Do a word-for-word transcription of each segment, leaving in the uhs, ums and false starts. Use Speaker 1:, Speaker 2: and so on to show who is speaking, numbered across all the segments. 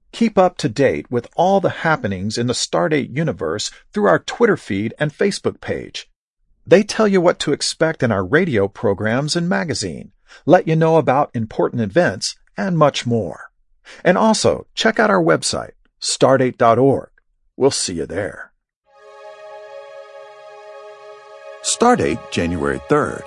Speaker 1: Keep up to date with all the happenings in the Stardate universe through our Twitter feed and Facebook page. They tell you what to expect in our radio programs and magazine, let you know about important events, and much more. And also, check out our website, stardate dot org. We'll see you there.
Speaker 2: Stardate, January third.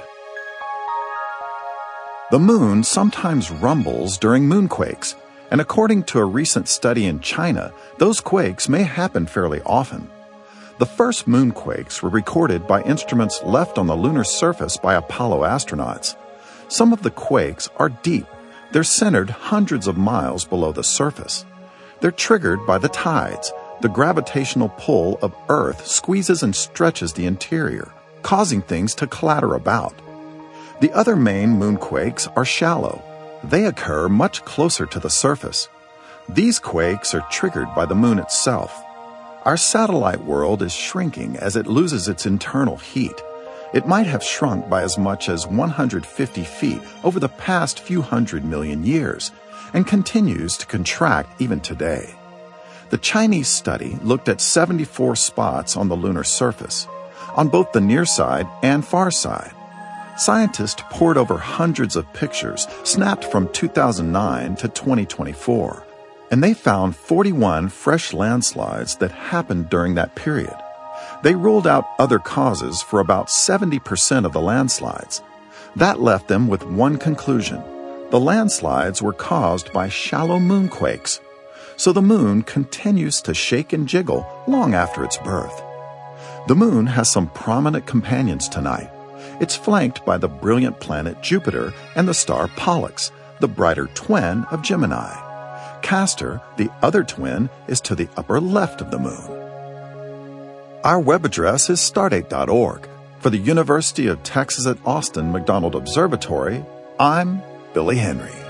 Speaker 2: The moon sometimes rumbles during moonquakes, and according to a recent study in China, those quakes may happen fairly often. The first moonquakes were recorded by instruments left on the lunar surface by Apollo astronauts. Some of the quakes are deep. They're centered hundreds of miles below the surface. They're triggered by the tides. The gravitational pull of Earth squeezes and stretches the interior, causing things to clatter about. The other main moonquakes are shallow. They occur much closer to the surface. These quakes are triggered by the moon itself. Our satellite world is shrinking as it loses its internal heat. It might have shrunk by as much as one hundred fifty feet over the past few hundred million years, and continues to contract even today. The Chinese study looked at seventy-four spots on the lunar surface, on both the near side and far side. Scientists pored over hundreds of pictures snapped from two thousand nine to twenty twenty-four, and they found forty-one fresh landslides that happened during that period. They ruled out other causes for about seventy percent of the landslides. That left them with one conclusion. The landslides were caused by shallow moonquakes. So the moon continues to shake and jiggle long after its birth. The moon has some prominent companions tonight. It's flanked by the brilliant planet Jupiter and the star Pollux, the brighter twin of Gemini. Castor, the other twin, is to the upper left of the moon. Our web address is stardate dot org. For the University of Texas at Austin McDonald Observatory, I'm Billy Henry.